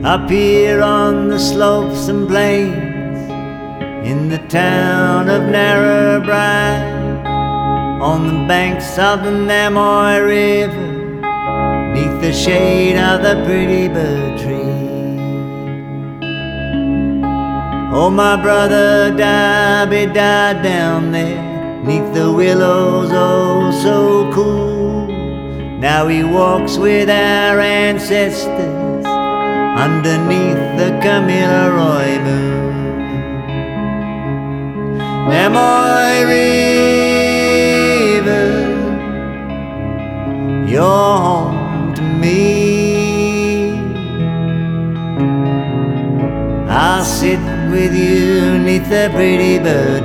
Up here on the slopes and plains, in the town of Narrabri, on the banks of the Namoi River, neath the shade of the pretty bird tree. Oh, my brother Darby died down there, neath the willows, oh so cool. Now he walks with our ancestors underneath the Kamilaroi moon. Namoi River, you're home to me. I'll sit with you neath the pretty bird